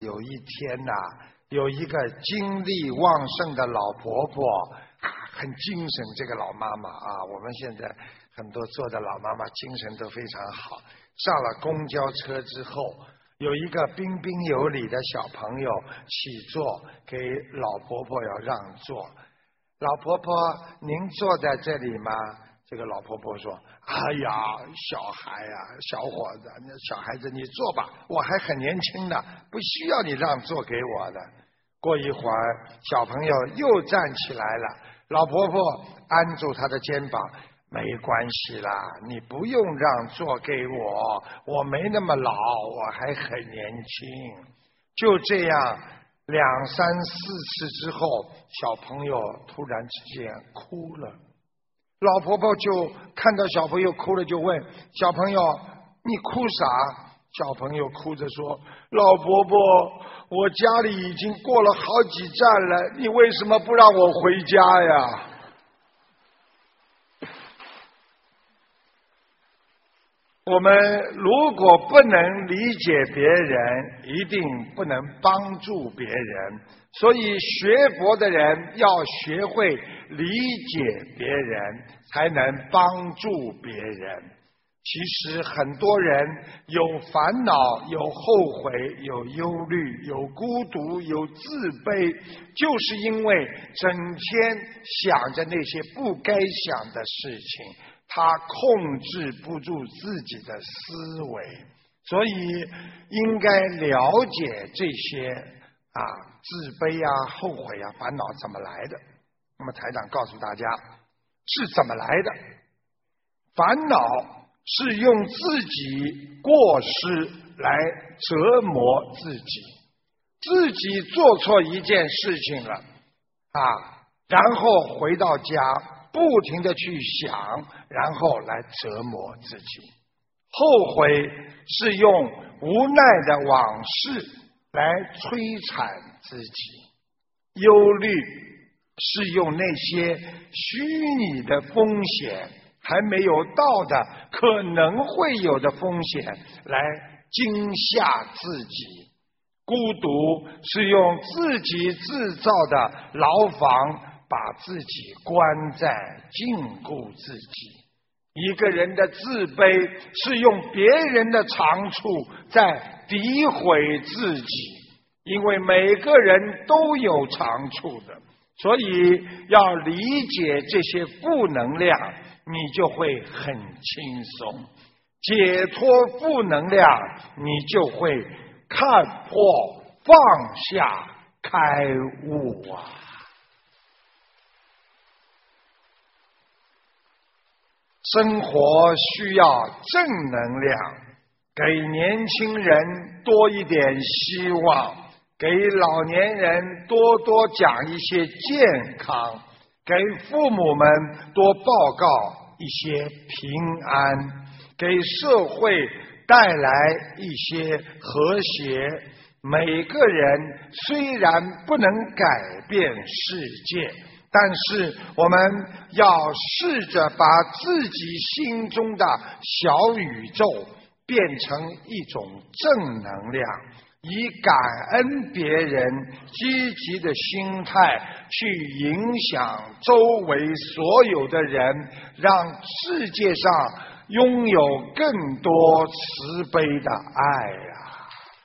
有一天呐，有一个精力旺盛的老婆婆很精神。这个老妈妈啊，我们现在很多做的老妈妈精神都非常好。上了公交车之后，有一个彬彬有礼的小朋友起坐，给老婆婆要让座。老婆婆，您坐在这里吗？这个老婆婆说：“哎呀，小孩呀，小伙子，小孩子你坐吧，我还很年轻的，不需要你让座给我的。”过一会儿，小朋友又站起来了，老婆婆按住他的肩膀：“没关系啦，你不用让座给我，我没那么老，我还很年轻。”就这样2、3、4次之后，小朋友突然之间哭了。老婆婆就看到小朋友哭了，就问小朋友：“你哭啥？”小朋友哭着说：“老婆婆，我家里已经过了好几站了，你为什么不让我回家呀？”我们如果不能理解别人，一定不能帮助别人。所以学佛的人要学会理解别人，才能帮助别人。其实很多人有烦恼，有后悔，有忧虑，有孤独，有自卑，就是因为整天想着那些不该想的事情，他控制不住自己的思维。所以应该了解这些自卑后悔烦恼怎么来的。那么台长告诉大家是怎么来的。烦恼是用自己过失来折磨自己，自己做错一件事情了然后回到家不停地去想，然后来折磨自己。后悔是用无奈的往事来摧残自己，忧虑是用那些虚拟的风险，还没有到的可能会有的风险来惊吓自己，孤独是用自己制造的牢房把自己关在禁锢自己。一个人的自卑是用别人的长处在诋毁自己，因为每个人都有长处的，所以要理解这些负能量，你就会很轻松。解脱负能量，你就会看破放下开悟生活需要正能量，给年轻人多一点希望，给老年人多多讲一些健康，给父母们多报告一些平安，给社会带来一些和谐。每个人虽然不能改变世界，但是我们要试着把自己心中的小宇宙变成一种正能量，以感恩别人积极的心态去影响周围所有的人，让世界上拥有更多慈悲的爱